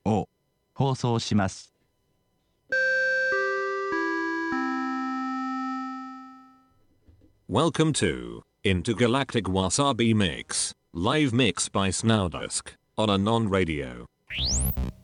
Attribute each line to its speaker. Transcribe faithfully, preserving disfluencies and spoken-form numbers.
Speaker 1: を放送します。
Speaker 2: Welcome to Intergalactic Wasabi Mix, live mix by Snowdusk on a non-radio.